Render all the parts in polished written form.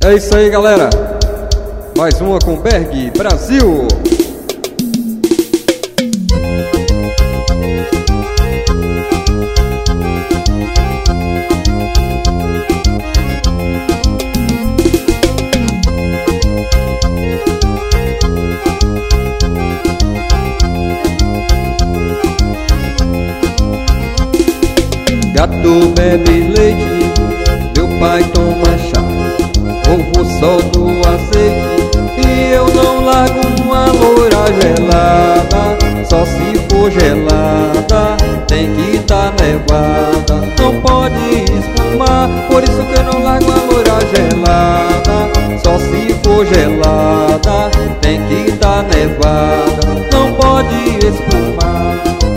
É isso aí, galera. Mais uma com Berg Brasil. Gato bebe leite, meu pai toma chá. Ovo solta o azeite e eu não largo uma loira gelada. Só se for gelada, tem que tá nevada. Não pode espumar, por isso que eu não largo uma loira gelada. Só se for gelada, tem que tá nevada. Não pode espumar.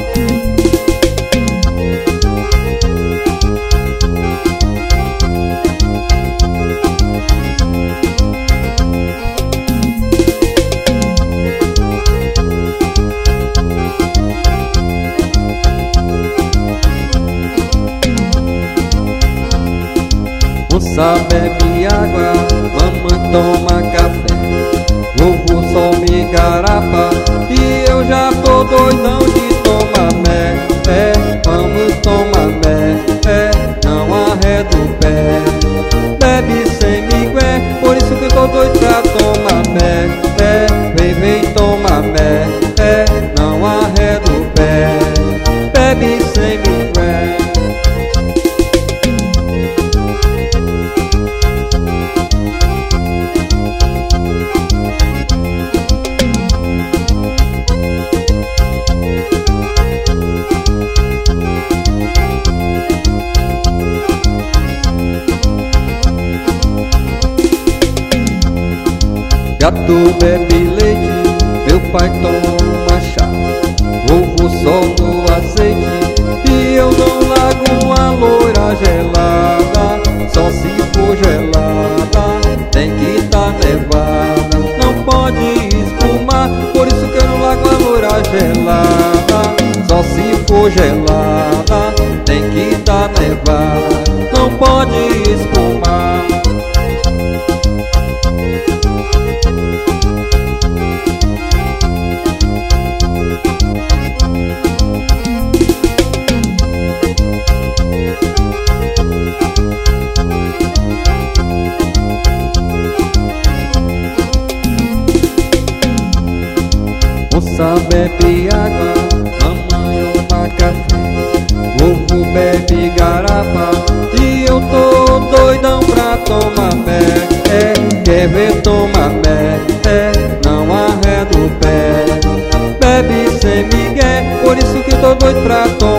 Moça bebe água, mamãe toma café. Vovô só me garapa e eu já tô doidão de tomar mé. Vamos tomar mé, não arreda o pé. Bebe sem migué, por isso que eu tô doido pra tomar mé. Vem tomar mé, não arreda o pé. Bebe sem migué. Gato bebe leite, meu pai toma chá. Ovo solta o azeite e eu não largo uma loira gelada. Só se for gelada, tem que tá nevada. Não pode espumar, por isso que eu não largo uma loira gelada. Só se for gelada, tem que tá nevada. Não pode espumar. Moça bebe água, mamãe toma café. Vovô bebe garapa e eu tô doidão pra tomar mé. Quer ver tomar mé, não arreda o pé. Bebe sem migué, por isso que eu tô doido pra tomar